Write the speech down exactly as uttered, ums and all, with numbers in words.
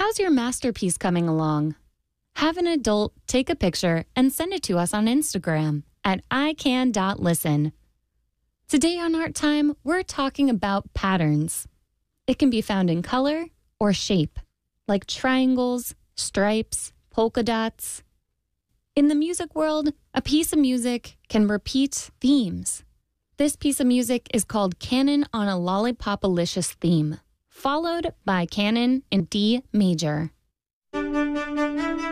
How's your masterpiece coming along? Have an adult take a picture and send it to us on Instagram at i can dot listen. Today on Art Time, we're talking about patterns. It can be found in color or shape, like triangles, stripes, polka dots. In the music world, a piece of music can repeat themes. This piece of music is called Canon on a Lollipopalicious Theme, followed by Canon in D major.